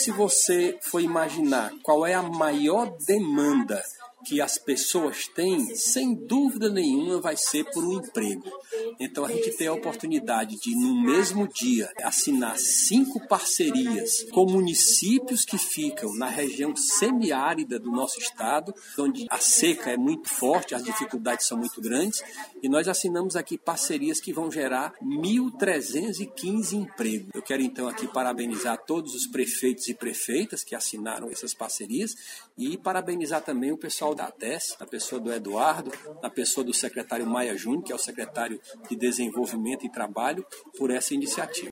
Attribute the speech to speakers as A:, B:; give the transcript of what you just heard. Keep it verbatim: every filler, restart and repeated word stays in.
A: se você for imaginar qual é a maior demanda que as pessoas têm, sem dúvida nenhuma vai ser por um emprego. Então a gente tem a oportunidade de, no mesmo dia, assinar cinco parcerias com municípios que ficam na região semiárida do nosso estado, onde a seca é muito forte, as dificuldades são muito grandes, e nós assinamos aqui parcerias que vão gerar mil trezentos e quinze empregos. Eu quero então aqui parabenizar todos os prefeitos e prefeitas que assinaram essas parcerias e parabenizar também o pessoal da A T E S, na pessoa do Eduardo, na pessoa do secretário Maia Júnior, que é o secretário de Desenvolvimento e Trabalho, por essa iniciativa.